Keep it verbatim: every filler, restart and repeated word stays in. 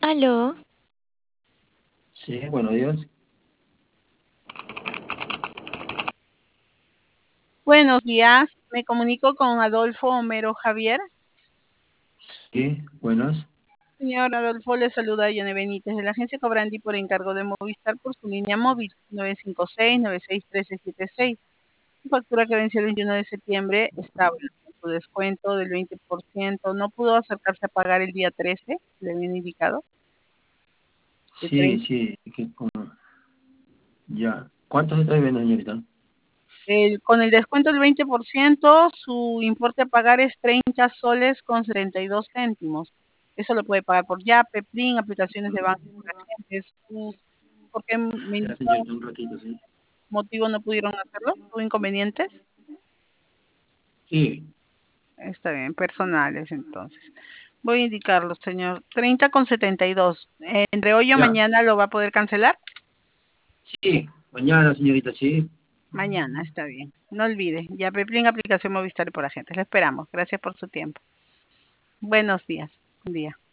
Aló, Sí, buenos días. Buenos días, me comunico con Adolfo Homero Javier. Sí, buenas. Señor Adolfo, le saluda Yone Benítez de la agencia Cobrandi por encargo de Movistar por su línea móvil nueve cinco seis, nueve seis uno tres siete seis. Su factura que venció el veintiuno de septiembre estable con su descuento del veinte por ciento. No pudo acercarse a pagar el día trece, le habían indicado. De Sí, treinta. sí, es que como- ya. ¿Cuántos está viendo, señorita? El- con el descuento del veinte por ciento, su importe a pagar es treinta soles con setenta y dos céntimos. Eso lo puede pagar por Yape, Plin, aplicaciones de banco por agentes. ¿Tú- ¿Por qué me Ya, indicó señorita, un ratito, sí. motivo no pudieron hacerlo? ¿Tuvo inconvenientes? Sí, Está bien, personales entonces. Voy a indicarlo, señor. treinta con setenta y dos. Eh, entre hoy o ya. mañana lo va a poder cancelar. Sí, mañana, señorita, sí. Mañana, está bien. No olvide, Yape, Plin, aplicación Movistar por agentes. Lo esperamos. Gracias por su tiempo. Buenos días. Buen día.